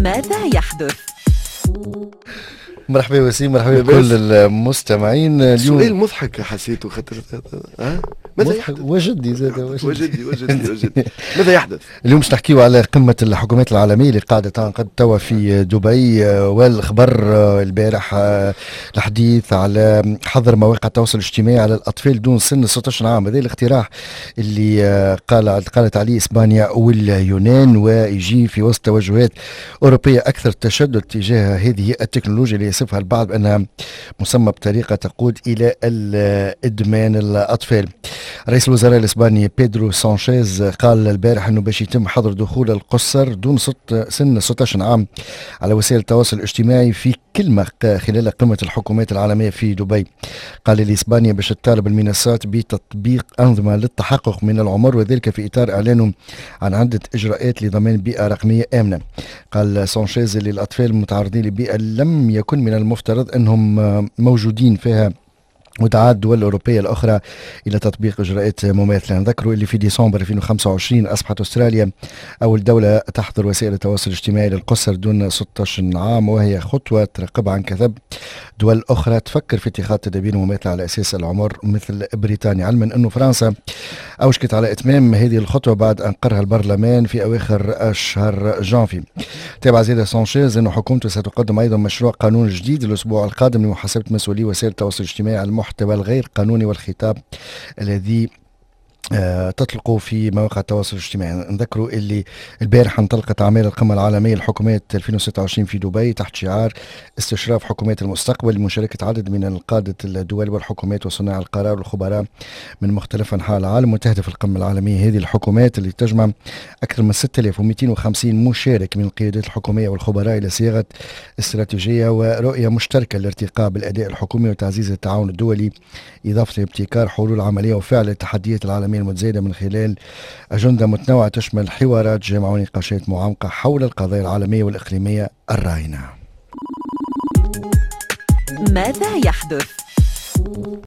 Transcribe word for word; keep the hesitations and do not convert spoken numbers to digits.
ماذا يحدث؟ مرحبا وسيم، مرحبا بكل المستمعين. اليوم سؤال مضحك حسيته خاطر ها ماذا يحدث؟ وجدي زاد وجدي وجدي وجدي, وجدي. ماذا يحدث؟ اليوم باش نحكيو على قمة الحكومات العالمية اللي قاعدة تنعقد توا في دبي، والخبر البارح الحديث على حظر مواقع التواصل الاجتماعي على الأطفال دون سن ستة عشر عام. هذا الاقتراح اللي قال قالت عليه إسبانيا واليونان، ويجي في وسط توجهات أوروبية أكثر تشدد تجاه هذه التكنولوجيا اللي يصفها البعض بأنها مسمى بطريقة تقود إلى الإدمان الأطفال. رئيس الوزراء الإسباني بيدرو سانشيز قال البارح أنه باش يتم حظر دخول القُصّر دون سن ستة عشر عام على وسائل التواصل الاجتماعي في كلمة خلال قمة الحكومات العالمية في دبي. قال الإسبانيا باش تطالب المنصات بتطبيق أنظمة للتحقق من العمر، وذلك في إطار إعلانه عن عدة إجراءات لضمان بيئة رقمية آمنة. قال سانشيز اللي الأطفال المتعرضين لبيئة لم يكن من المفترض أنهم موجودين فيها، ودعا الدول الأوروبية الأخرى إلى تطبيق إجراءات مماثلة. نذكروا اللي في ديسمبر ألفين وخمسة وعشرين أصبحت أستراليا أول دولة تحظر وسائل التواصل الاجتماعي للقُصّر دون ستة عشر عام، وهي خطوة ترقبها عن كثب دول أخرى تفكر في اتخاذ تدابير مماثلة على أساس العمر مثل بريطانيا، علما أنه فرنسا أوشكت على إتمام هذه الخطوة بعد أن قرها البرلمان في أواخر شهر جانفي. تابع زيادة سانشيز أنه حكومته ستقدم أيضا مشروع قانون جديد الأسبوع القادم لمحاسبة مسؤولي وسائل التواصل الاجتماعي على المحتوى الغير قانوني والخطاب الذي أه تطلقوا في مواقع التواصل الاجتماعي. نذكروا اللي البارح انطلقت أعمال القمة العالمية للحكومات ألفين وستة وعشرين في دبي تحت شعار استشراف حكومات المستقبل، لمشاركة عدد من قادة الدول والحكومات وصناع القرار والخبراء من مختلف أنحاء العالم. وتهدف القمة العالمية هذه الحكومات اللي تجمع أكثر من ستة آلاف ومئتين وخمسين مشارك من القيادات الحكومية والخبراء إلى صياغة استراتيجية ورؤية مشتركة للارتقاء بالأداء الحكومي وتعزيز التعاون الدولي، إضافة لابتكار حلول عملية وفعل التحديات العالمية المتزايدة من خلال أجندة متنوعة تشمل حوارات جامعة ونقاشات معمقة حول القضايا العالمية والإقليمية الراهنة. ماذا يحدث؟